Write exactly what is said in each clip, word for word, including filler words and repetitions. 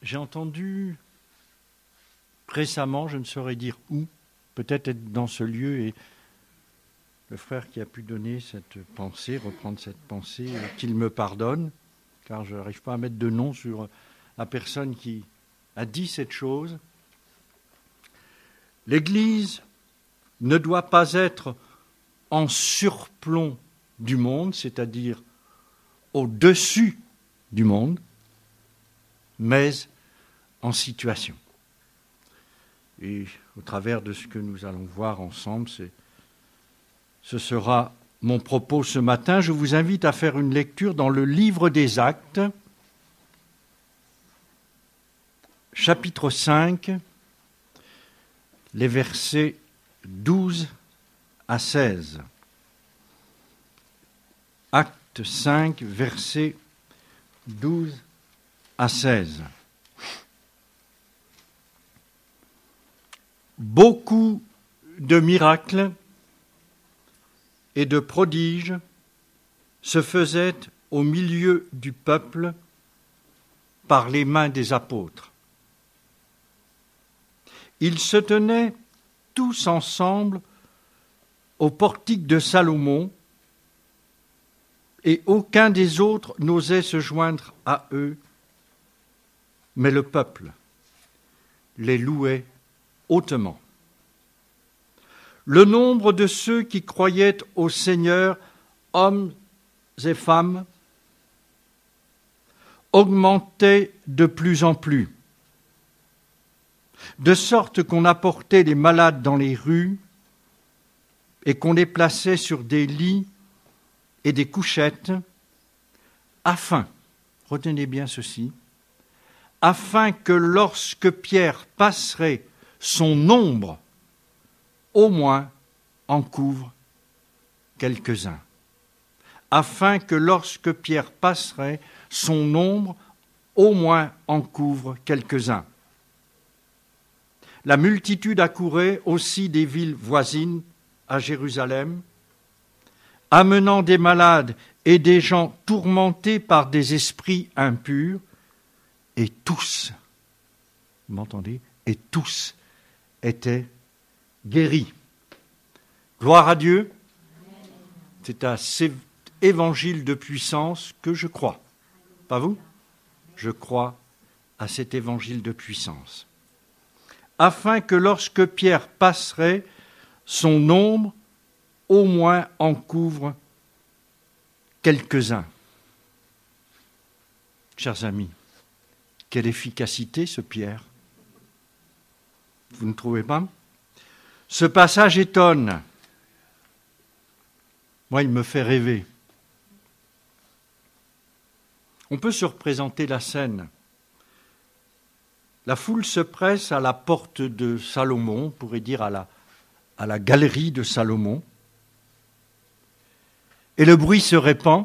J'ai entendu récemment, je ne saurais dire où, peut-être être dans ce lieu, et le frère qui a pu donner cette pensée, reprendre cette pensée, qu'il me pardonne, car je n'arrive pas à mettre de nom sur la personne qui a dit cette chose. L'Église ne doit pas être en surplomb du monde, c'est-à-dire au-dessus du monde, mais en situation. Et au travers de ce que nous allons voir ensemble, c'est, ce sera mon propos ce matin. Je vous invite à faire une lecture dans le livre des Actes, chapitre cinq, les versets douze à seize. Acte cinq, versets douze à seize. Beaucoup de miracles et de prodiges se faisaient au milieu du peuple par les mains des apôtres. Ils se tenaient tous ensemble au portique de Salomon, et aucun des autres n'osait se joindre à eux, mais le peuple les louait hautement. Le nombre de ceux qui croyaient au Seigneur, hommes et femmes, augmentait de plus en plus, de sorte qu'on apportait les malades dans les rues et qu'on les plaçait sur des lits et des couchettes, afin, retenez bien ceci, afin que lorsque Pierre passerait, son ombre au moins en couvre quelques-uns. Afin que lorsque Pierre passerait, son ombre au moins en couvre quelques-uns. La multitude accourait aussi des villes voisines à Jérusalem, amenant des malades et des gens tourmentés par des esprits impurs, et tous, vous m'entendez, et tous étaient guéris. Gloire à Dieu. C'est à cet évangile de puissance que je crois. Pas vous ? Je crois à cet évangile de puissance. Afin que lorsque Pierre passerait, son ombre au moins en couvre quelques-uns. Chers amis, quelle efficacité ce Pierre. Vous ne trouvez pas ? Ce passage étonne. Moi, il me fait rêver. On peut se représenter la scène. La foule se presse à la porte de Salomon, on pourrait dire à la, à la galerie de Salomon, et le bruit se répand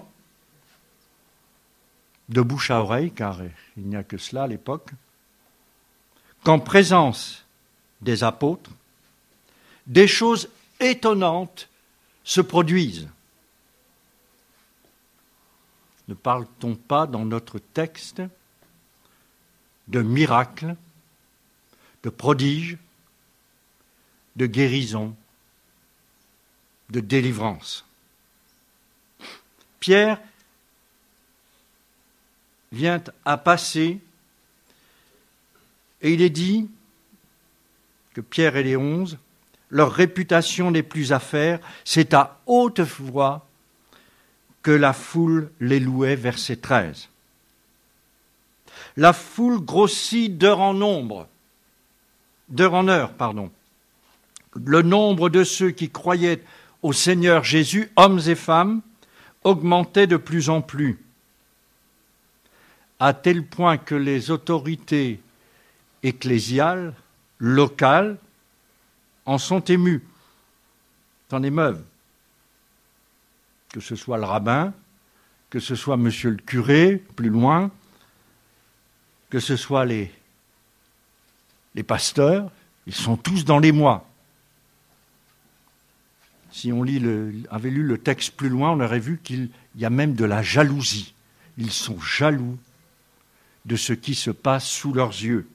de bouche à oreille, car il n'y a que cela à l'époque, qu'en présence des apôtres, des choses étonnantes se produisent. Ne parle-t-on pas dans notre texte de miracles, de prodiges, de guérisons, de délivrance? Pierre vient à passer, et il est dit que Pierre et les onze, leur réputation n'est plus à faire, c'est à haute voix que la foule les louait, verset treize. La foule grossit d'heure en nombre, d'heure en heure, pardon. Le nombre de ceux qui croyaient au Seigneur Jésus, hommes et femmes, augmentait de plus en plus, à tel point que les autorités ecclésiales, locales, en sont émues, s'en émeuvent. Que ce soit le rabbin, que ce soit monsieur le curé, plus loin, que ce soit les, les pasteurs, ils sont tous dans l'émoi. Si on lit le, avait lu le texte plus loin, on aurait vu qu'il y a même de la jalousie. Ils sont jaloux de ce qui se passe sous leurs yeux.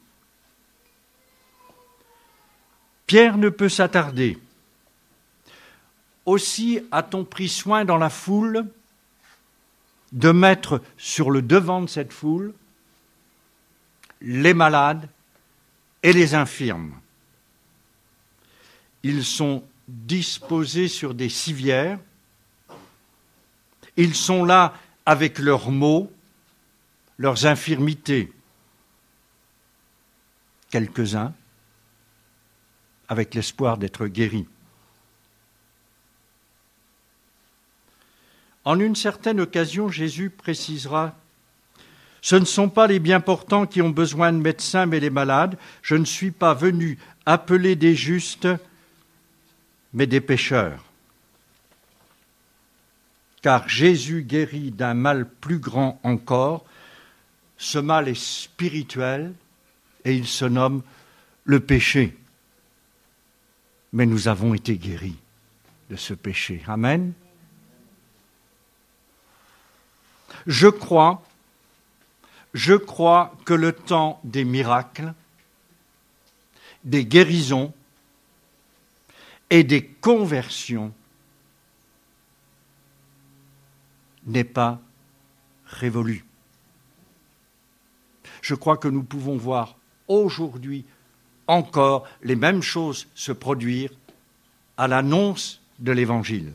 Pierre ne peut s'attarder. Aussi a-t-on pris soin dans la foule de mettre sur le devant de cette foule les malades et les infirmes. Ils sont disposés sur des civières, ils sont là avec leurs maux, leurs infirmités. Quelques-uns avec l'espoir d'être guéris. En une certaine occasion, Jésus précisera « Ce ne sont pas les bien portants qui ont besoin de médecins, mais les malades. Je ne suis pas venu appeler des justes, mais des pécheurs. » Car Jésus guérit d'un mal plus grand encore. Ce mal est spirituel et il se nomme le péché. Mais nous avons été guéris de ce péché. Amen. Je crois, je crois que le temps des miracles, des guérisons et des conversions n'est pas révolu. Je crois que nous pouvons voir aujourd'hui encore les mêmes choses se produire à l'annonce de l'Évangile.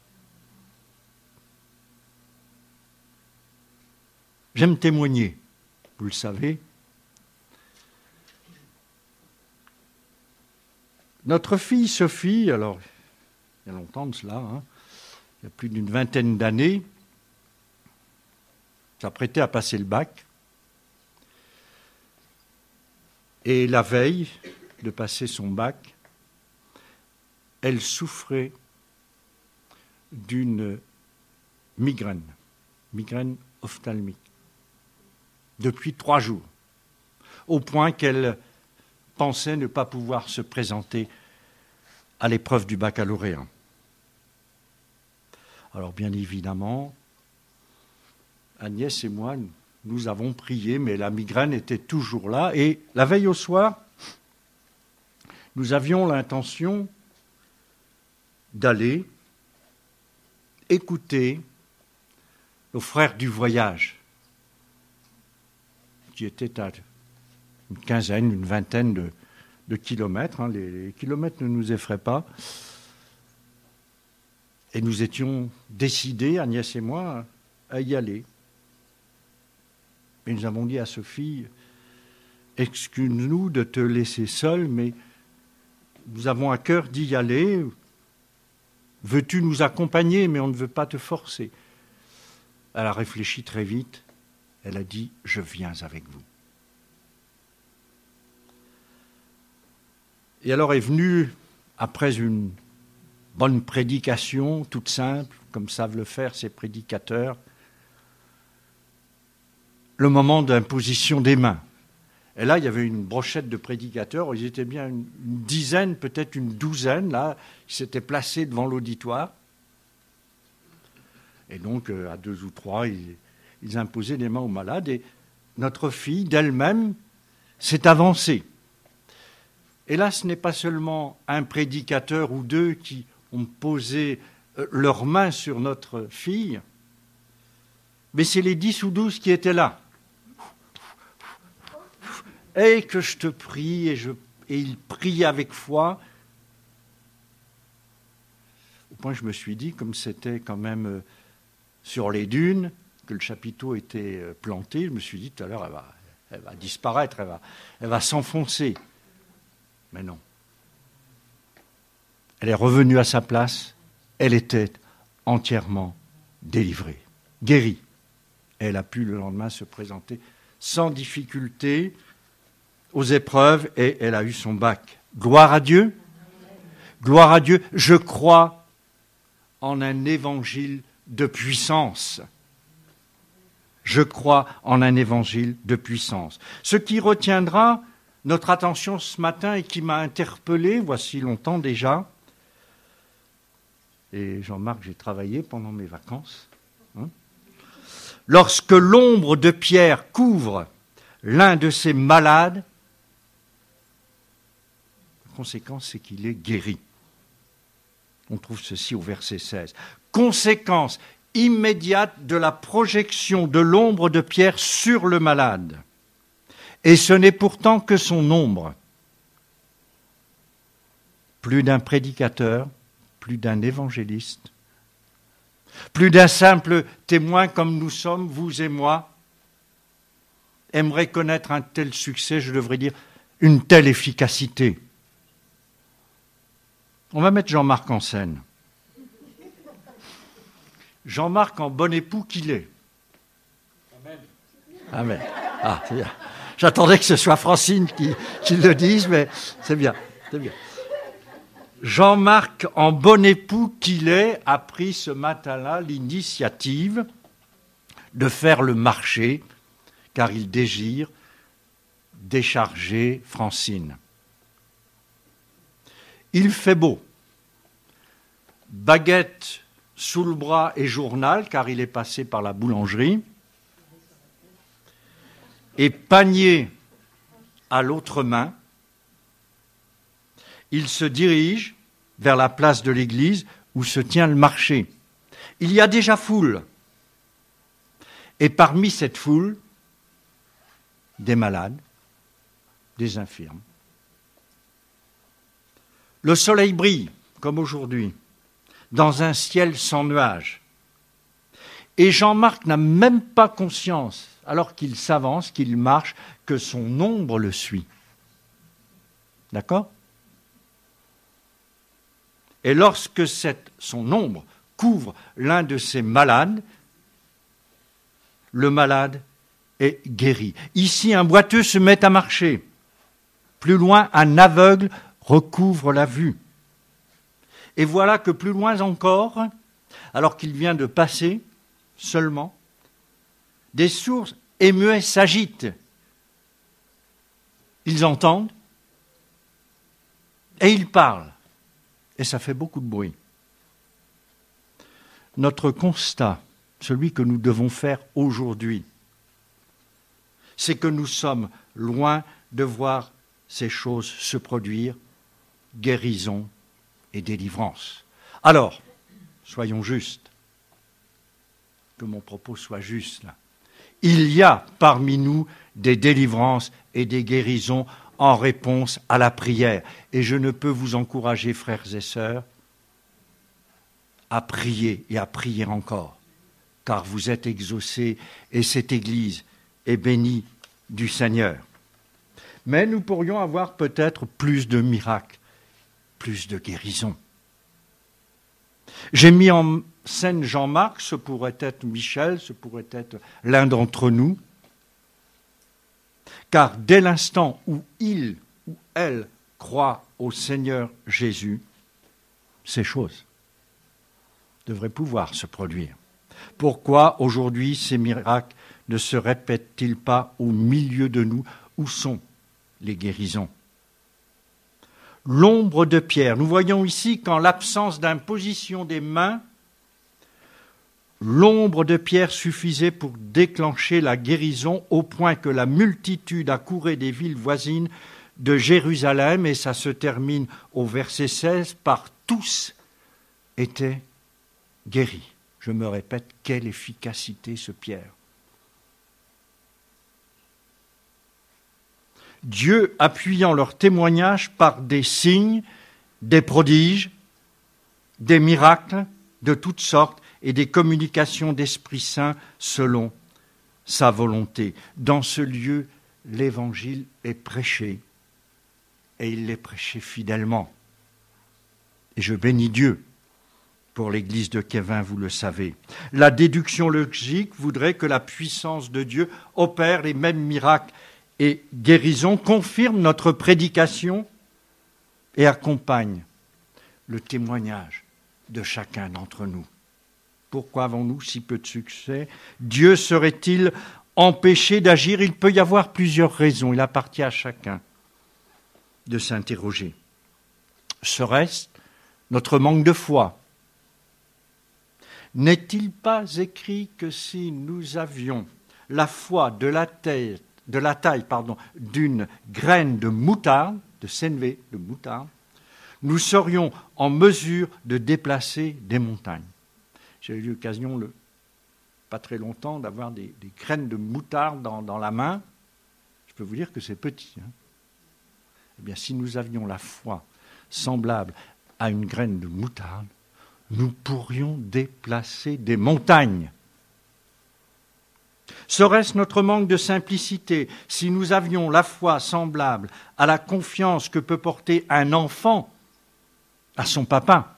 J'aime témoigner, vous le savez. Notre fille Sophie, alors, il y a longtemps de cela, hein, il y a plus d'une vingtaine d'années, s'apprêtait à passer le bac. Et la veille de passer son bac, elle souffrait d'une migraine, migraine ophtalmique, depuis trois jours, au point qu'elle pensait ne pas pouvoir se présenter à l'épreuve du baccalauréat. Alors bien évidemment, Agnès et moi, nous avons prié, mais la migraine était toujours là. Et la veille au soir, nous avions l'intention d'aller écouter nos frères du voyage, qui étaient à une quinzaine, une vingtaine de, de kilomètres. Hein. Les, les kilomètres ne nous effraient pas. Et nous étions décidés, Agnès et moi, à y aller. Et nous avons dit à Sophie, excuse-nous de te laisser seule, mais nous avons à cœur d'y aller. Veux-tu nous accompagner, mais on ne veut pas te forcer. Elle a réfléchi très vite. Elle a dit, je viens avec vous. Et alors est venue, après une bonne prédication, toute simple, comme savent le faire ces prédicateurs, le moment d'imposition des mains. Et là, il y avait une brochette de prédicateurs, ils étaient bien une, une dizaine, peut-être une douzaine, là, ils s'étaient placés devant l'auditoire. Et donc, euh, à deux ou trois, ils, ils imposaient les mains aux malades, et notre fille, d'elle-même, s'est avancée. Et là, ce n'est pas seulement un prédicateur ou deux qui ont posé euh, leurs mains sur notre fille, mais c'est les dix ou douze qui étaient là. Et que je te prie, et, je, et il prie avec foi. Au point que je me suis dit, comme c'était quand même sur les dunes, que le chapiteau était planté, je me suis dit, tout à l'heure, elle va, elle va disparaître, elle va, elle va s'enfoncer. Mais non. Elle est revenue à sa place, elle était entièrement délivrée, guérie. Elle a pu le lendemain se présenter sans difficulté aux épreuves et elle a eu son bac. Gloire à Dieu. Gloire à Dieu. Je crois en un évangile de puissance. Je crois en un évangile de puissance. Ce qui retiendra notre attention ce matin et qui m'a interpellé, voici longtemps déjà, et Jean-Marc, j'ai travaillé pendant mes vacances, hein, lorsque l'ombre de Pierre couvre l'un de ces malades. La conséquence, c'est qu'il est guéri. On trouve ceci au verset seize. Conséquence immédiate de la projection de l'ombre de Pierre sur le malade. Et ce n'est pourtant que son ombre. Plus d'un prédicateur, plus d'un évangéliste, plus d'un simple témoin comme nous sommes, vous et moi, aimerait connaître un tel succès, je devrais dire, une telle efficacité. On va mettre Jean-Marc en scène. Jean-Marc en bon époux qu'il est. Amen. Amen. Ah, c'est bien. J'attendais que ce soit Francine qui, qui le dise, mais c'est bien, c'est bien. Jean-Marc, en bon époux qu'il est, a pris ce matin-là l'initiative de faire le marché, car il désire décharger Francine. Il fait beau. Baguette sous le bras et journal, car il est passé par la boulangerie. Et panier à l'autre main. Il se dirige vers la place de l'église où se tient le marché. Il y a déjà foule. Et parmi cette foule, des malades, des infirmes. Le soleil brille, comme aujourd'hui, dans un ciel sans nuages. Et Jean-Marc n'a même pas conscience, alors qu'il s'avance, qu'il marche, que son ombre le suit. D'accord ? Et lorsque cette, son ombre couvre l'un de ces malades, le malade est guéri. Ici, un boiteux se met à marcher. Plus loin, un aveugle recouvre la vue. Et voilà que plus loin encore, alors qu'il vient de passer seulement, des sourds et muets s'agitent. Ils entendent et ils parlent. Et ça fait beaucoup de bruit. Notre constat, celui que nous devons faire aujourd'hui, c'est que nous sommes loin de voir ces choses se produire, guérison et délivrance. Alors, soyons justes, que mon propos soit juste là. Il y a parmi nous des délivrances et des guérisons en réponse à la prière. Et je ne peux vous encourager, frères et sœurs, à prier et à prier encore, car vous êtes exaucés et cette Église est bénie du Seigneur. Mais nous pourrions avoir peut-être plus de miracles, plus de guérisons. J'ai mis en scène Jean-Marc, ce pourrait être Michel, ce pourrait être l'un d'entre nous, car dès l'instant où il ou elle croit au Seigneur Jésus, ces choses devraient pouvoir se produire. Pourquoi aujourd'hui ces miracles ne se répètent-ils pas au milieu de nous? Où sont les guérisons? L'ombre de Pierre. Nous voyons ici qu'en l'absence d'imposition des mains, l'ombre de Pierre suffisait pour déclencher la guérison au point que la multitude accourait des villes voisines de Jérusalem, et ça se termine au verset seize, par tous étaient guéris. Je me répète, quelle efficacité ce Pierre. Dieu appuyant leur témoignage par des signes, des prodiges, des miracles de toutes sortes et des communications d'Esprit Saint selon sa volonté. Dans ce lieu, l'Évangile est prêché et il l'est prêché fidèlement. Et je bénis Dieu pour l'église de Kévin, vous le savez. La déduction logique voudrait que la puissance de Dieu opère les mêmes miracles et guérison, confirme notre prédication et accompagne le témoignage de chacun d'entre nous. Pourquoi avons-nous si peu de succès? Dieu serait-il empêché d'agir? Il peut y avoir plusieurs raisons, il appartient à chacun de s'interroger. Serait-ce notre manque de foi? N'est-il pas écrit que si nous avions la foi de la tête de la taille pardon, d'une graine de moutarde, de sénévé, de moutarde, nous serions en mesure de déplacer des montagnes. J'ai eu l'occasion, le, pas très longtemps, d'avoir des, des graines de moutarde dans, dans la main. Je peux vous dire que c'est petit. Hein. Eh bien, si nous avions la foi semblable à une graine de moutarde, nous pourrions déplacer des montagnes. Serait-ce notre manque de simplicité si nous avions la foi semblable à la confiance que peut porter un enfant à son papa?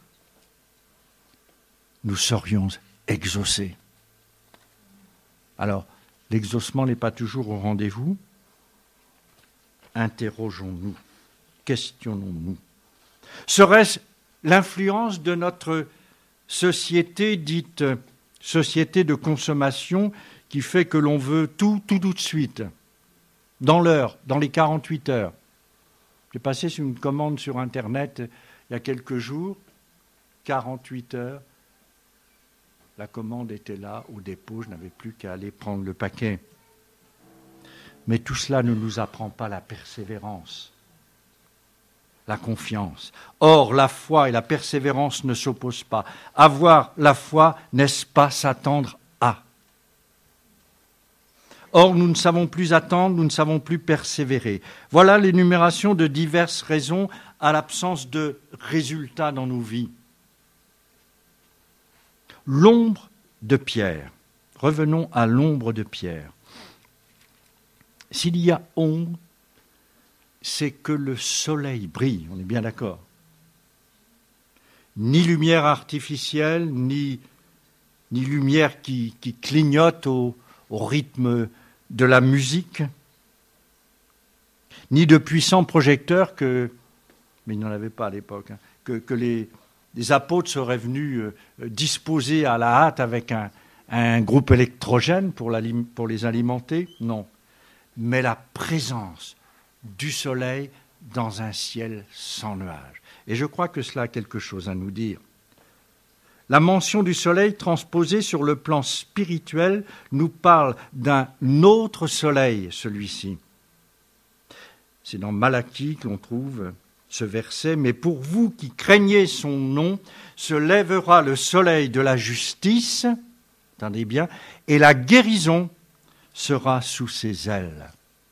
Nous serions exaucés. Alors, l'exaucement n'est pas toujours au rendez-vous. Interrogeons-nous, questionnons-nous. Serait-ce l'influence de notre société dite société de consommation qui fait que l'on veut tout, tout, tout de suite, dans l'heure, dans les quarante-huit heures. J'ai passé sur une commande sur Internet il y a quelques jours, quarante-huit heures, la commande était là au dépôt, je n'avais plus qu'à aller prendre le paquet. Mais tout cela ne nous apprend pas la persévérance, la confiance. Or, la foi et la persévérance ne s'opposent pas. Avoir la foi, n'est-ce pas s'attendre à? Or, nous ne savons plus attendre, nous ne savons plus persévérer. Voilà l'énumération de diverses raisons à l'absence de résultats dans nos vies. L'ombre de Pierre. Revenons à l'ombre de Pierre. S'il y a ombre, c'est que le soleil brille, on est bien d'accord. Ni lumière artificielle, ni, ni lumière qui, qui clignote au, au rythme de la musique, ni de puissants projecteurs que, mais il n'y en avait pas à l'époque, hein, que, que les, les apôtres seraient venus euh, disposer à la hâte avec un, un groupe électrogène pour, la, pour les alimenter. Non, mais la présence du soleil dans un ciel sans nuages. Et je crois que cela a quelque chose à nous dire. La mention du soleil transposée sur le plan spirituel nous parle d'un autre soleil, celui-ci. C'est dans Malachie que l'on trouve ce verset. « Mais pour vous qui craignez son nom, se lèvera le soleil de la justice, attendez bien, et la guérison sera sous ses ailes. »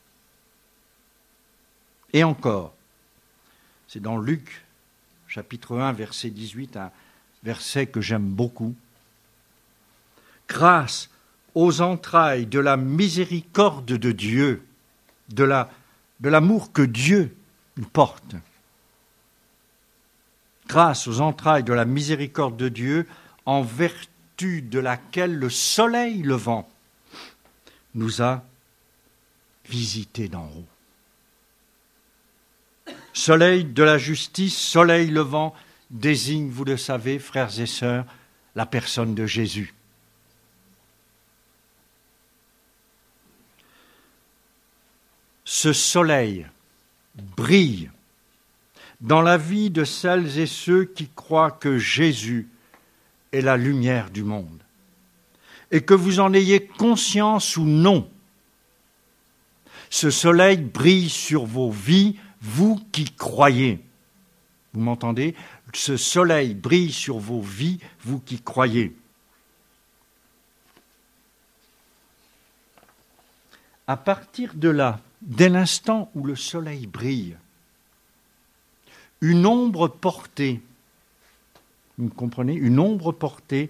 Et encore, c'est dans Luc, chapitre un, verset dix-huit, un verset que j'aime beaucoup. « Grâce aux entrailles de la miséricorde de Dieu, de, la, de l'amour que Dieu nous porte. Grâce aux entrailles de la miséricorde de Dieu, en vertu de laquelle le soleil levant nous a visités d'en haut. » Soleil de la justice, soleil levant, désigne, vous le savez, frères et sœurs, la personne de Jésus. Ce soleil brille dans la vie de celles et ceux qui croient que Jésus est la lumière du monde. Et que vous en ayez conscience ou non, ce soleil brille sur vos vies, vous qui croyez. Vous m'entendez? Ce soleil brille sur vos vies, vous qui croyez. À partir de là, dès l'instant où le soleil brille, une ombre portée, vous comprenez, une ombre portée,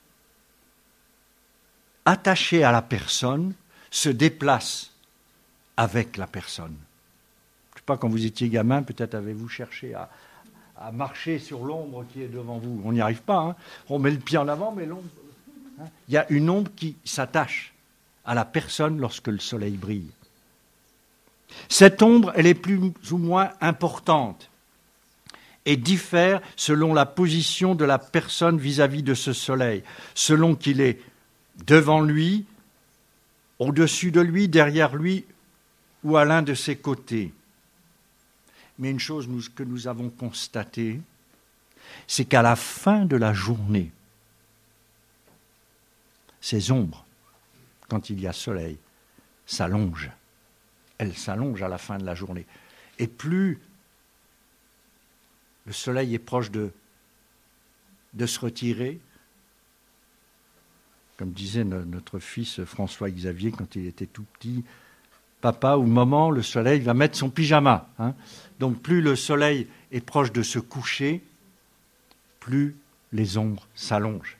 attachée à la personne, se déplace avec la personne. Je ne sais pas, quand vous étiez gamin, peut-être avez-vous cherché à, à marcher sur l'ombre qui est devant vous. On n'y arrive pas, hein. On met le pied en avant, mais l'ombre... Hein. Il y a une ombre qui s'attache à la personne lorsque le soleil brille. Cette ombre, elle est plus ou moins importante et diffère selon la position de la personne vis-à-vis de ce soleil, selon qu'il est devant lui, au-dessus de lui, derrière lui ou à l'un de ses côtés. Mais une chose que nous avons constatée, c'est qu'à la fin de la journée, ces ombres, quand il y a soleil, s'allongent elle s'allonge à la fin de la journée. Et plus le soleil est proche de, de se retirer, comme disait no, notre fils François-Xavier quand il était tout petit, papa ou maman, le soleil va mettre son pyjama. Hein. Donc plus le soleil est proche de se coucher, plus les ombres s'allongent.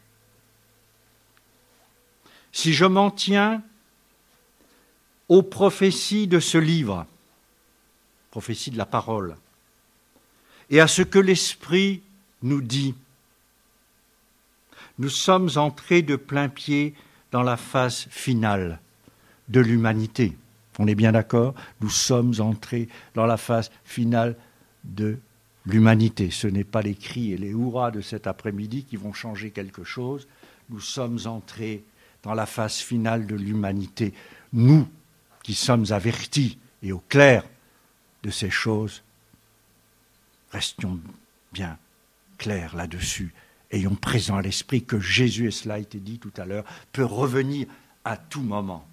Si je m'en tiens aux prophéties de ce livre, prophéties de la parole, et à ce que l'Esprit nous dit, nous sommes entrés de plein pied dans la phase finale de l'humanité. On est bien d'accord ? Nous sommes entrés dans la phase finale de l'humanité. Ce n'est pas les cris et les hurrahs de cet après-midi qui vont changer quelque chose. Nous sommes entrés dans la phase finale de l'humanité. Nous, qui sommes avertis et au clair de ces choses, restions bien clairs là-dessus. Ayons présent à l'esprit que Jésus, et cela a été dit tout à l'heure, peut revenir à tout moment.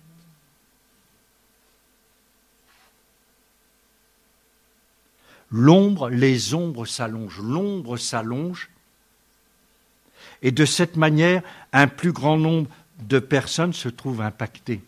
L'ombre, les ombres s'allongent, l'ombre s'allonge, et de cette manière, un plus grand nombre de personnes se trouvent impactées.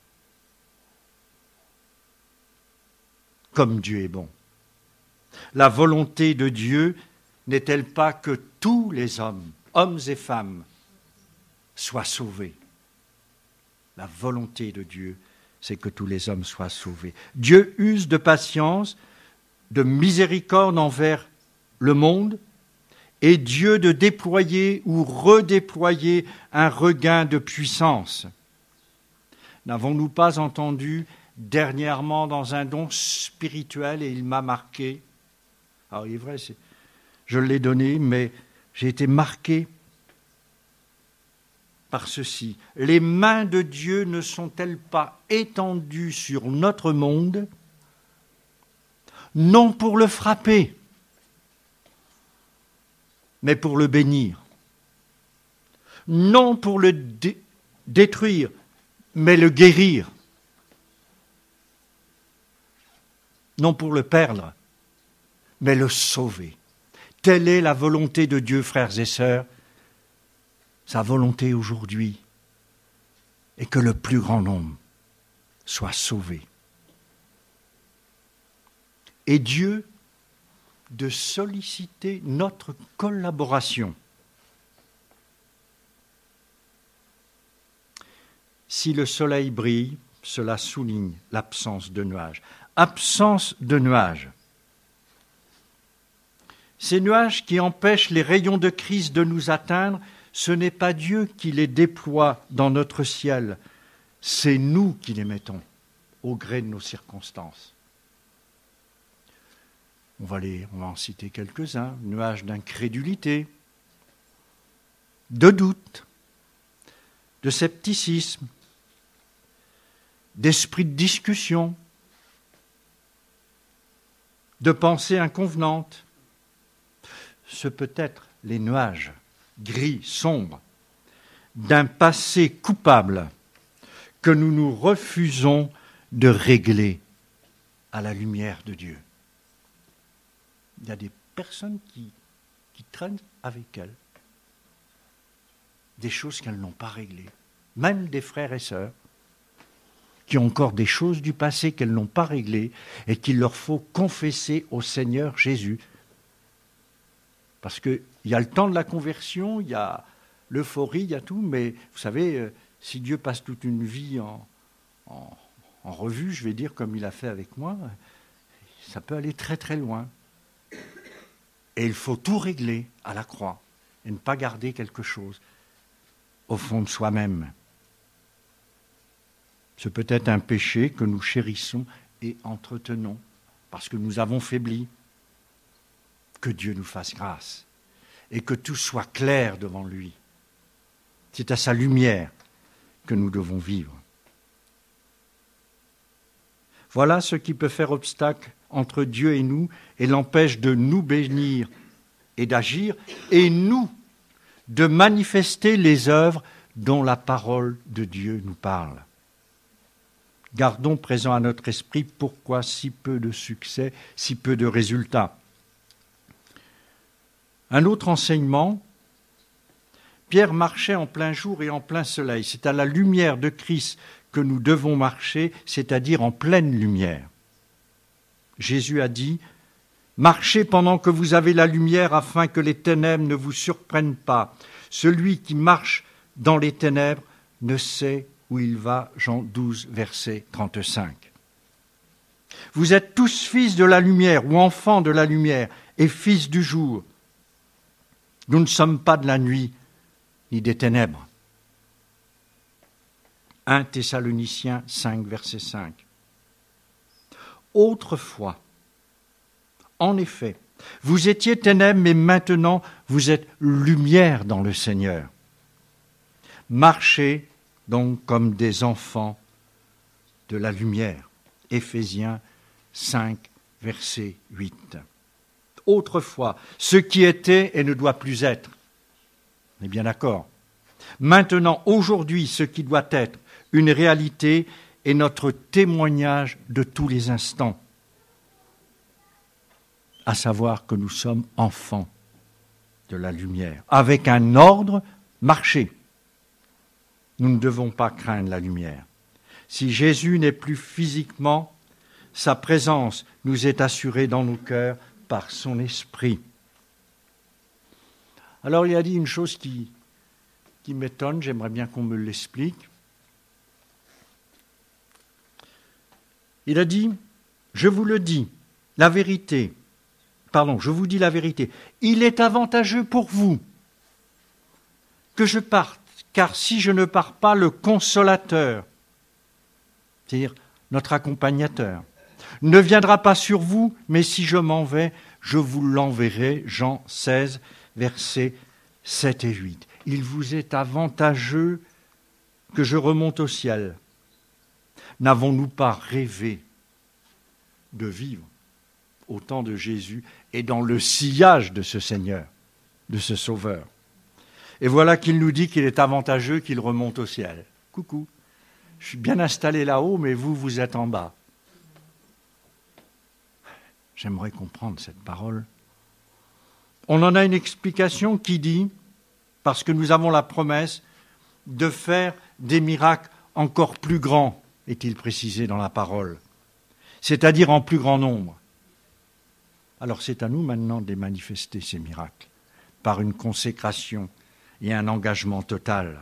Comme Dieu est bon. La volonté de Dieu n'est-elle pas que tous les hommes, hommes et femmes, soient sauvés ? La volonté de Dieu, c'est que tous les hommes soient sauvés. Dieu use de patience, de miséricorde envers le monde, et Dieu de déployer ou redéployer un regain de puissance. N'avons-nous pas entendu dernièrement dans un don spirituel, et il m'a marqué. Alors il est vrai, c'est, je l'ai donné, mais j'ai été marqué par ceci. Les mains de Dieu ne sont-elles pas étendues sur notre monde, non pour le frapper, mais pour le bénir, non pour le dé- détruire, mais le guérir, non pour le perdre, mais le sauver. Telle est la volonté de Dieu, frères et sœurs. Sa volonté aujourd'hui est que le plus grand nombre soit sauvé. Et Dieu de solliciter notre collaboration. Si le soleil brille, cela souligne l'absence de nuages. Absence de nuages. Ces nuages qui empêchent les rayons de Christ de nous atteindre, ce n'est pas Dieu qui les déploie dans notre ciel, c'est nous qui les mettons au gré de nos circonstances. On va, les, on va en citer quelques-uns. Nuages d'incrédulité, de doute, de scepticisme, d'esprit de discussion, de pensée inconvenante. Ce peut être les nuages gris, sombres, d'un passé coupable que nous nous refusons de régler à la lumière de Dieu. Il y a des personnes qui, qui traînent avec elles des choses qu'elles n'ont pas réglées, même des frères et sœurs qui ont encore des choses du passé qu'elles n'ont pas réglées et qu'il leur faut confesser au Seigneur Jésus. Parce qu'il y a le temps de la conversion, il y a l'euphorie, il y a tout, mais vous savez, si Dieu passe toute une vie en, en, en revue, je vais dire comme il a fait avec moi, ça peut aller très très loin. Et il faut tout régler à la croix et ne pas garder quelque chose au fond de soi-même. Ce peut être un péché que nous chérissons et entretenons parce que nous avons faibli. Que Dieu nous fasse grâce et que tout soit clair devant lui. C'est à sa lumière que nous devons vivre. Voilà ce qui peut faire obstacle entre Dieu et nous et l'empêche de nous bénir et d'agir, et nous de manifester les œuvres dont la parole de Dieu nous parle. Gardons présent à notre esprit pourquoi si peu de succès, si peu de résultats. Un autre enseignement, Pierre marchait en plein jour et en plein soleil. C'est à la lumière de Christ que nous devons marcher, c'est-à-dire en pleine lumière. Jésus a dit « Marchez pendant que vous avez la lumière afin que les ténèbres ne vous surprennent pas. Celui qui marche dans les ténèbres ne sait où il va. » Jean douze, verset trente-cinq. Vous êtes tous fils de la lumière ou enfants de la lumière et fils du jour. Nous ne sommes pas de la nuit ni des ténèbres. un Thessaloniciens cinq, verset cinq. Autrefois, en effet, vous étiez ténèbres, mais maintenant vous êtes lumière dans le Seigneur. Marchez donc comme des enfants de la lumière. Éphésiens cinq, verset huit. Autrefois, ce qui était et ne doit plus être. On est bien d'accord. Maintenant, aujourd'hui, ce qui doit être une réalité est notre témoignage de tous les instants, à savoir que nous sommes enfants de la lumière, avec un ordre, marcher. Nous ne devons pas craindre la lumière. Si Jésus n'est plus physiquement, sa présence nous est assurée dans nos cœurs par son esprit. Alors il a dit une chose qui, qui m'étonne, j'aimerais bien qu'on me l'explique. Il a dit, je vous le dis, la vérité, pardon, je vous dis la vérité, il est avantageux pour vous que je parte, car si je ne pars pas, le consolateur, c'est-à-dire notre accompagnateur, ne viendra pas sur vous, mais si je m'en vais, je vous l'enverrai. Jean seize, versets sept et huit. Il vous est avantageux que je remonte au ciel. N'avons-nous pas rêvé de vivre au temps de Jésus et dans le sillage de ce Seigneur, de ce Sauveur? Et voilà qu'il nous dit qu'il est avantageux qu'il remonte au ciel. Coucou, je suis bien installé là-haut, mais vous, vous êtes en bas. J'aimerais comprendre cette parole. On en a une explication qui dit, parce que nous avons la promesse de faire des miracles encore plus grands, est-il précisé dans la parole, c'est-à-dire en plus grand nombre. Alors c'est à nous maintenant de les manifester, ces miracles, par une consécration et un engagement total.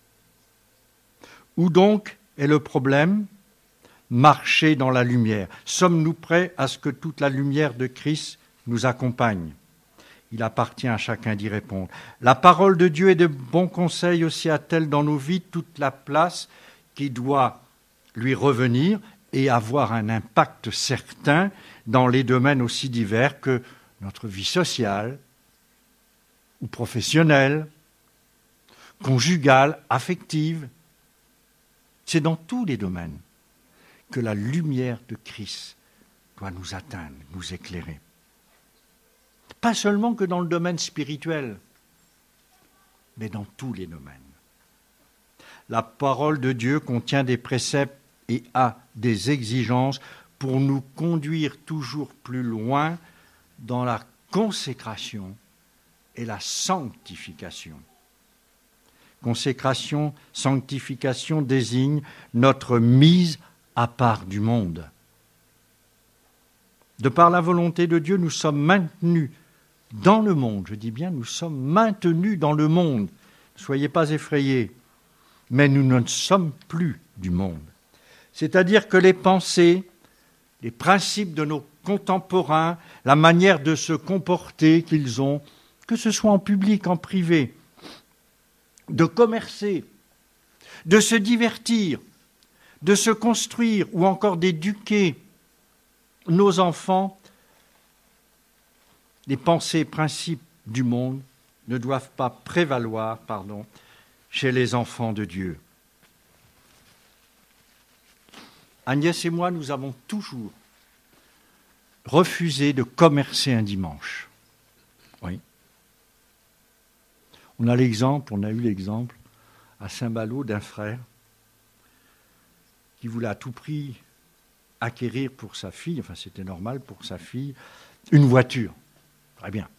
Où donc est le problème ? Marcher dans la lumière. Sommes-nous prêts à ce que toute la lumière de Christ nous accompagne ? Il appartient à chacun d'y répondre. La parole de Dieu et de bons conseils aussi a-t-elle dans nos vies toute la place qui doit lui revenir et avoir un impact certain dans les domaines aussi divers que notre vie sociale ou professionnelle, conjugale, affective. C'est dans tous les domaines que la lumière de Christ doit nous atteindre, nous éclairer. Pas seulement que dans le domaine spirituel, mais dans tous les domaines. La parole de Dieu contient des préceptes et a des exigences pour nous conduire toujours plus loin dans la consécration et la sanctification. Consécration, sanctification désigne notre mise à part du monde. De par la volonté de Dieu, nous sommes maintenus dans le monde. Je dis bien, nous sommes maintenus dans le monde. Ne soyez pas effrayés, mais nous ne sommes plus du monde. C'est-à-dire que les pensées, les principes de nos contemporains, la manière de se comporter qu'ils ont, que ce soit en public, en privé, de commercer, de se divertir, de se construire ou encore d'éduquer nos enfants, les pensées et principes du monde ne doivent pas prévaloir, pardon, chez les enfants de Dieu. Agnès et moi, nous avons toujours refusé de commercer un dimanche. Oui. On a l'exemple, on a eu l'exemple à Saint-Ballot d'un frère qui voulait à tout prix acquérir pour sa fille, enfin c'était normal pour sa fille, une voiture. Très bien.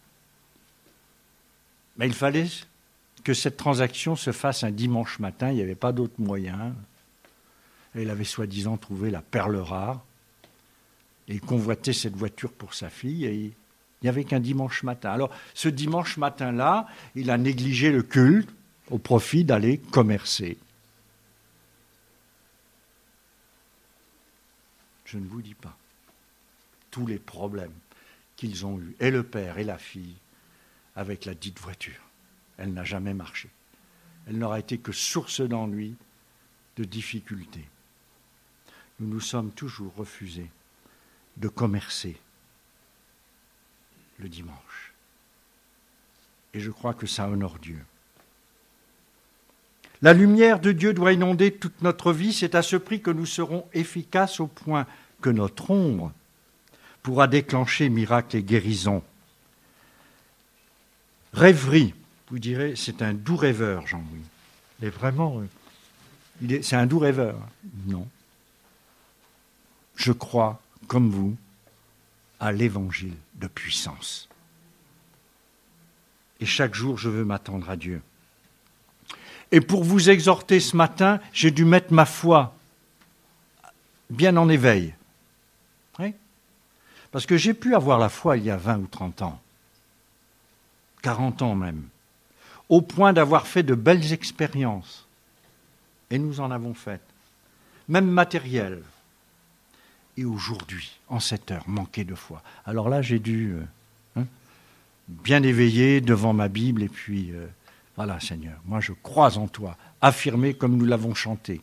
Mais il fallait que cette transaction se fasse un dimanche matin, il n'y avait pas d'autre moyen. Et il avait soi-disant trouvé la perle rare, et il convoitait cette voiture pour sa fille, et il n'y avait qu'un dimanche matin. Alors, ce dimanche matin-là, il a négligé le culte au profit d'aller commercer. Je ne vous dis pas tous les problèmes qu'ils ont eus, et le père et la fille, avec la dite voiture. Elle n'a jamais marché. Elle n'aura été que source d'ennui, de difficultés. Nous nous sommes toujours refusés de commercer le dimanche. Et je crois que ça honore Dieu. La lumière de Dieu doit inonder toute notre vie. C'est à ce prix que nous serons efficaces au point que notre ombre pourra déclencher miracles et guérisons. Rêverie, vous direz, c'est un doux rêveur, Jean-Louis. Mais vraiment, il est, c'est un doux rêveur. Non. Je crois, comme vous, à l'évangile de puissance. Et chaque jour, je veux m'attendre à Dieu. Et pour vous exhorter ce matin, j'ai dû mettre ma foi bien en éveil. Oui. Parce que j'ai pu avoir la foi il y a vingt ou trente ans, quarante ans même, au point d'avoir fait de belles expériences. Et nous en avons faites, même matérielles. Et aujourd'hui, en cette heure, manquer de foi. Alors là, j'ai dû euh, hein, bien éveiller devant ma Bible, et puis, euh, voilà, Seigneur, moi je crois en toi, affirmer comme nous l'avons chanté.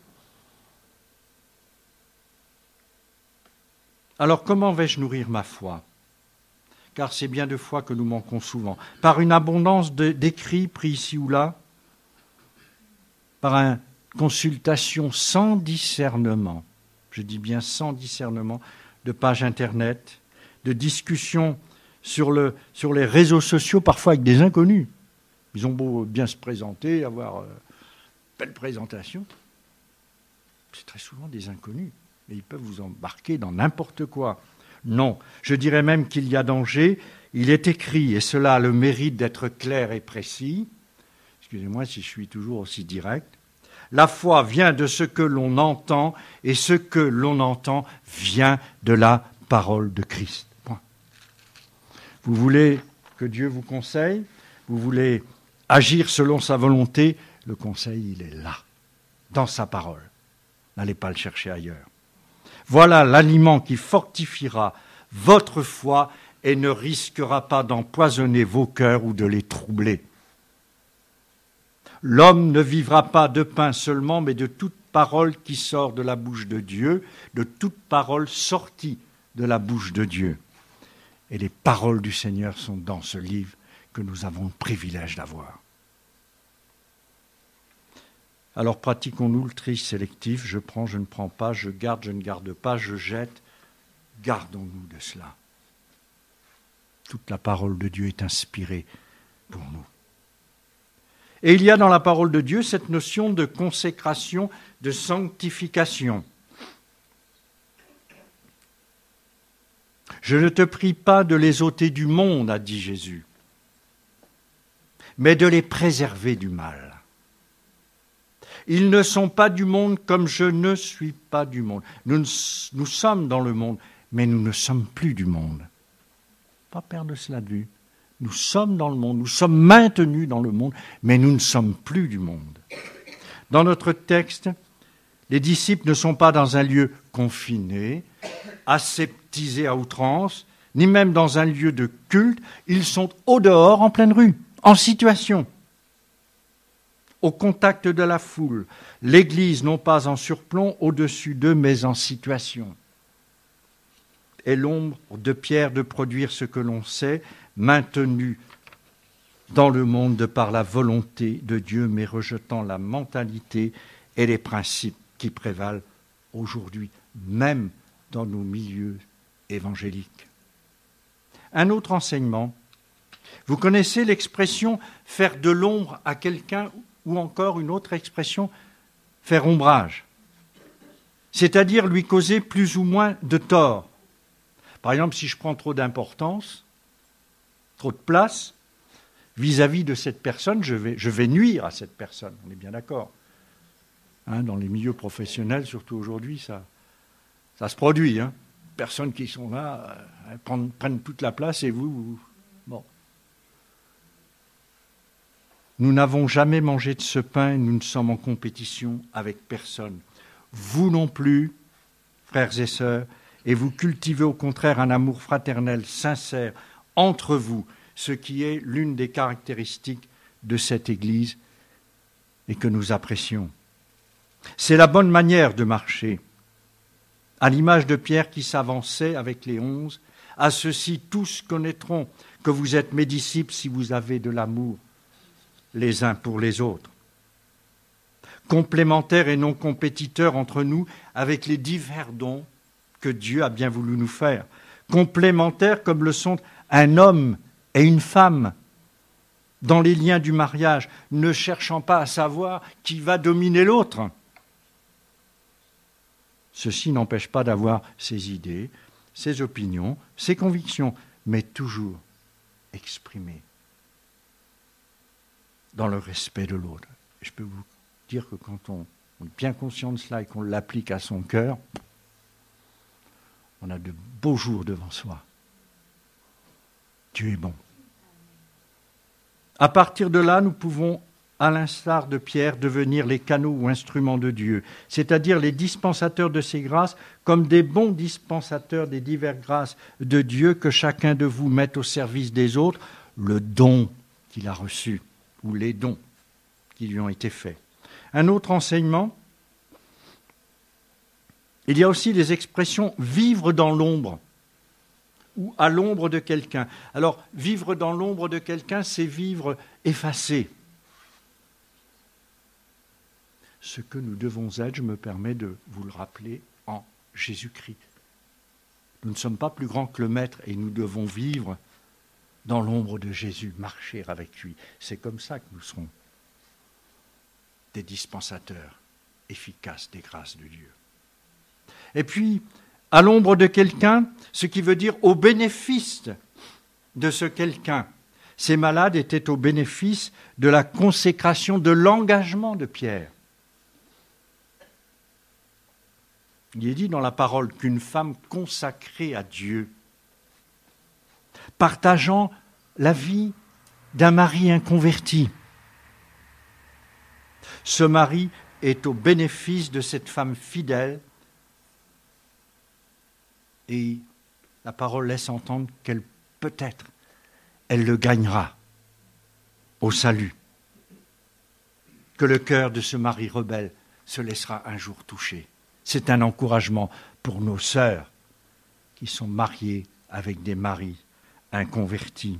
Alors comment vais-je nourrir ma foi ? Car c'est bien de foi que nous manquons souvent. Par une abondance de, d'écrits pris ici ou là, par une consultation sans discernement, je dis bien sans discernement, de pages Internet, de discussions sur, le, sur les réseaux sociaux, parfois avec des inconnus. Ils ont beau bien se présenter, avoir euh, belle présentation. C'est très souvent des inconnus, et ils peuvent vous embarquer dans n'importe quoi. Non, je dirais même qu'il y a danger. Il est écrit, et cela a le mérite d'être clair et précis. Excusez-moi si je suis toujours aussi direct. La foi vient de ce que l'on entend, et ce que l'on entend vient de la parole de Christ. Point. Vous voulez que Dieu vous conseille ? Vous voulez agir selon sa volonté ? Le conseil, il est là, dans sa parole. N'allez pas le chercher ailleurs. Voilà l'aliment qui fortifiera votre foi et ne risquera pas d'empoisonner vos cœurs ou de les troubler. L'homme ne vivra pas de pain seulement, mais de toute parole qui sort de la bouche de Dieu, de toute parole sortie de la bouche de Dieu. Et les paroles du Seigneur sont dans ce livre que nous avons le privilège d'avoir. Alors pratiquons-nous le tri sélectif, je prends, je ne prends pas, je garde, je ne garde pas, je jette. Gardons-nous de cela. Toute la parole de Dieu est inspirée pour nous. Et il y a dans la parole de Dieu cette notion de consécration, de sanctification. Je ne te prie pas de les ôter du monde, a dit Jésus, mais de les préserver du mal. Ils ne sont pas du monde comme je ne suis pas du monde. Nous, nous sommes dans le monde, mais nous ne sommes plus du monde. Pas perdre cela de vue. Nous sommes dans le monde, nous sommes maintenus dans le monde, mais nous ne sommes plus du monde. Dans notre texte, les disciples ne sont pas dans un lieu confiné, aseptisé à outrance, ni même dans un lieu de culte. Ils sont au dehors, en pleine rue, en situation, au contact de la foule. L'Église, non pas en surplomb au-dessus d'eux, mais en situation. Et l'ombre de Pierre de produire ce que l'on sait, maintenu dans le monde de par la volonté de Dieu, mais rejetant la mentalité et les principes qui prévalent aujourd'hui, même dans nos milieux évangéliques. Un autre enseignement. Vous connaissez l'expression « faire de l'ombre à quelqu'un » ou encore une autre expression « faire ombrage ». c'est-à-dire lui causer plus ou moins de tort. Par exemple, si je prends trop d'importance, trop de place, vis-à-vis de cette personne, je vais, je vais nuire à cette personne, on est bien d'accord. Hein, dans les milieux professionnels, surtout aujourd'hui, ça, ça se produit. Hein. Personnes qui sont là euh, prennent, prennent toute la place et vous, vous... Bon. Nous n'avons jamais mangé de ce pain et nous ne sommes en compétition avec personne. Vous non plus, frères et sœurs, et vous cultivez au contraire un amour fraternel, sincère, entre vous, ce qui est l'une des caractéristiques de cette Église et que nous apprécions. C'est la bonne manière de marcher. À l'image de Pierre qui s'avançait avec les onze, à ceux-ci tous connaîtront que vous êtes mes disciples si vous avez de l'amour les uns pour les autres. Complémentaires et non compétiteurs entre nous avec les divers dons que Dieu a bien voulu nous faire. Complémentaires comme le sont un homme et une femme dans les liens du mariage, ne cherchant pas à savoir qui va dominer l'autre. Ceci n'empêche pas d'avoir ses idées, ses opinions, ses convictions, mais toujours exprimées dans le respect de l'autre. Je peux vous dire que quand on est bien conscient de cela et qu'on l'applique à son cœur, on a de beaux jours devant soi. Dieu est bon. À partir de là, nous pouvons, à l'instar de Pierre, devenir les canaux ou instruments de Dieu, c'est-à-dire les dispensateurs de ses grâces, comme des bons dispensateurs des diverses grâces de Dieu que chacun de vous mette au service des autres, le don qu'il a reçu, ou les dons qui lui ont été faits. Un autre enseignement, il y a aussi les expressions « vivre dans l'ombre » ou « à l'ombre de quelqu'un ». Alors, vivre dans l'ombre de quelqu'un, c'est vivre effacé. Ce que nous devons être, je me permets de vous le rappeler, en Jésus-Christ. Nous ne sommes pas plus grands que le Maître et nous devons vivre dans l'ombre de Jésus, marcher avec lui. C'est comme ça que nous serons des dispensateurs efficaces des grâces de Dieu. Et puis, à l'ombre de quelqu'un, ce qui veut dire au bénéfice de ce quelqu'un. Ces malades étaient au bénéfice de la consécration, de l'engagement de Pierre. Il est dit dans la parole qu'une femme consacrée à Dieu, partageant la vie d'un mari inconverti, ce mari est au bénéfice de cette femme fidèle et la parole laisse entendre qu'elle peut-être, elle le gagnera au salut, que le cœur de ce mari rebelle se laissera un jour toucher. C'est un encouragement pour nos sœurs qui sont mariées avec des maris inconvertis.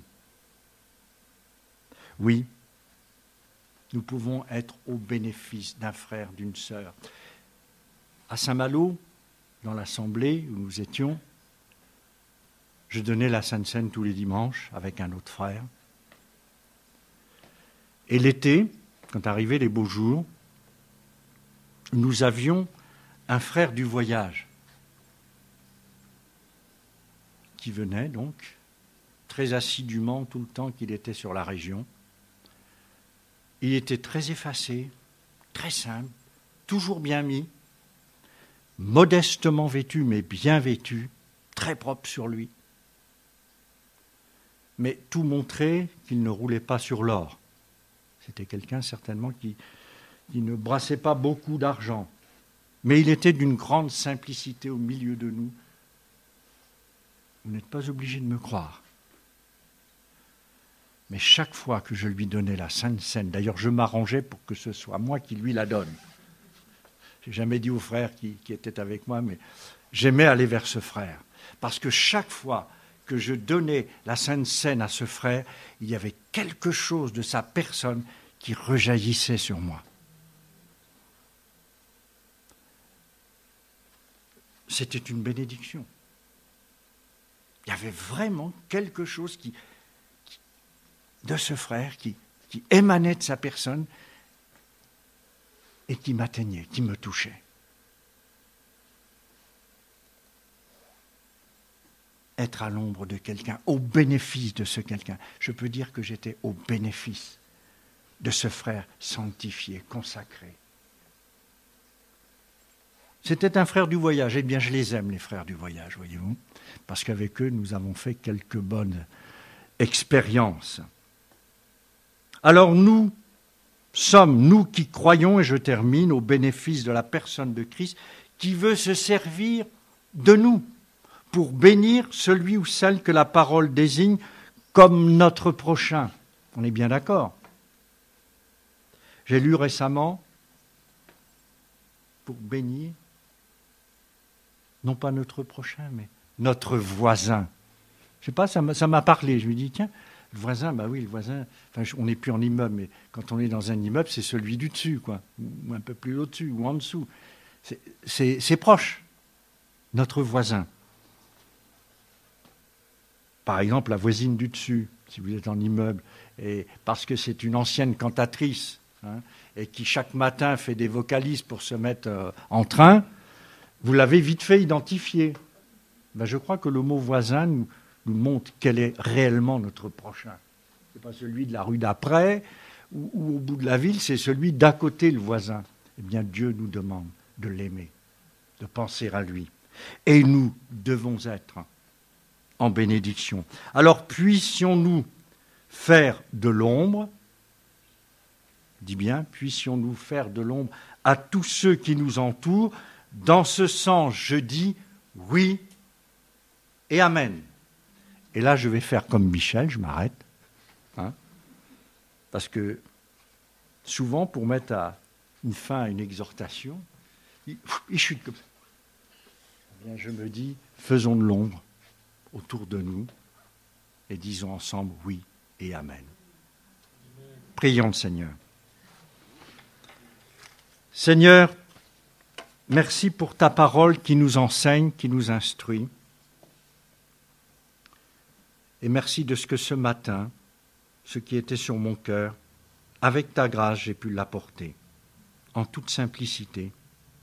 Oui, nous pouvons être au bénéfice d'un frère, d'une sœur. À Saint-Malo, dans l'assemblée où nous étions, je donnais la Sainte Seine tous les dimanches avec un autre frère. Et l'été, quand arrivaient les beaux jours, nous avions un frère du voyage qui venait donc très assidûment tout le temps qu'il était sur la région. Il était très effacé, très simple, toujours bien mis, modestement vêtu, mais bien vêtu, très propre sur lui. Mais tout montrait qu'il ne roulait pas sur l'or. C'était quelqu'un certainement qui, qui ne brassait pas beaucoup d'argent. Mais il était d'une grande simplicité au milieu de nous. Vous n'êtes pas obligé de me croire. Mais chaque fois que je lui donnais la Sainte Seine, d'ailleurs je m'arrangeais pour que ce soit moi qui lui la donne. Je n'ai jamais dit aux frères qui, qui étaient avec moi, mais j'aimais aller vers ce frère. Parce que chaque fois que je donnais la Sainte Seine à ce frère, il y avait quelque chose de sa personne qui rejaillissait sur moi. C'était une bénédiction. Il y avait vraiment quelque chose qui, qui, de ce frère qui, qui émanait de sa personne et qui m'atteignait, qui me touchait. être à l'ombre de quelqu'un, au bénéfice de ce quelqu'un. Je peux dire que j'étais au bénéfice de ce frère sanctifié, consacré. C'était un frère du voyage. Eh bien, je les aime, les frères du voyage, voyez-vous, parce qu'avec eux, nous avons fait quelques bonnes expériences. Alors nous sommes, nous qui croyons, et je termine, au bénéfice de la personne de Christ, qui veut se servir de nous pour bénir celui ou celle que la parole désigne comme notre prochain. On est bien d'accord. J'ai lu récemment, pour bénir, non pas notre prochain, mais notre voisin. Je sais pas, ça m'a, ça m'a parlé. Je me dis, tiens, le voisin, bah oui, le voisin, enfin, on n'est plus en immeuble, mais quand on est dans un immeuble, c'est celui du dessus, quoi, ou un peu plus au-dessus, ou en dessous. C'est, c'est, c'est proche, notre voisin. Par exemple, la voisine du dessus, si vous êtes en immeuble, et parce que c'est une ancienne cantatrice, hein, et qui chaque matin fait des vocalises pour se mettre euh, en train, vous l'avez vite fait identifier. Ben, je crois que le mot voisin nous, nous montre quel est réellement notre prochain. Ce n'est pas celui de la rue d'après ou, ou au bout de la ville, c'est celui d'à côté, le voisin. Eh bien, Dieu nous demande de l'aimer, de penser à lui. Et nous devons être en bénédiction. Alors, puissions-nous faire de l'ombre, dis bien, puissions-nous faire de l'ombre à tous ceux qui nous entourent. Dans ce sens, je dis oui et amen. Et là, je vais faire comme Michel, je m'arrête. Hein, parce que souvent, pour mettre à une fin à une exhortation, il, il chute comme ça. Eh bien, je me dis, faisons de l'ombre autour de nous et disons ensemble oui et amen. Prions le Seigneur. Seigneur, merci pour ta parole qui nous enseigne, qui nous instruit. Et merci de ce que ce matin, ce qui était sur mon cœur, avec ta grâce, j'ai pu l'apporter, en toute simplicité.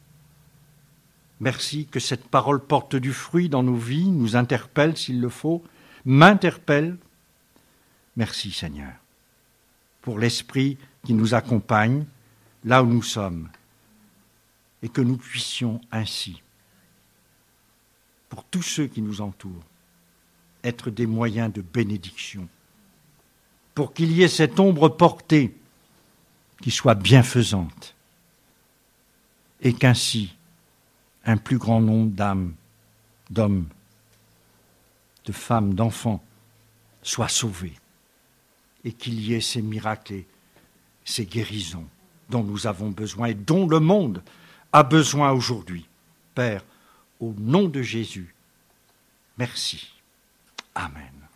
Merci que cette parole porte du fruit dans nos vies, nous interpelle s'il le faut, m'interpelle. Merci Seigneur, pour l'Esprit qui nous accompagne là où nous sommes, et que nous puissions ainsi, pour tous ceux qui nous entourent, être des moyens de bénédiction, pour qu'il y ait cette ombre portée qui soit bienfaisante, et qu'ainsi un plus grand nombre d'âmes, d'hommes, de femmes, d'enfants soient sauvés, et qu'il y ait ces miracles et ces guérisons dont nous avons besoin et dont le monde a besoin aujourd'hui. Père, au nom de Jésus, merci. Amen.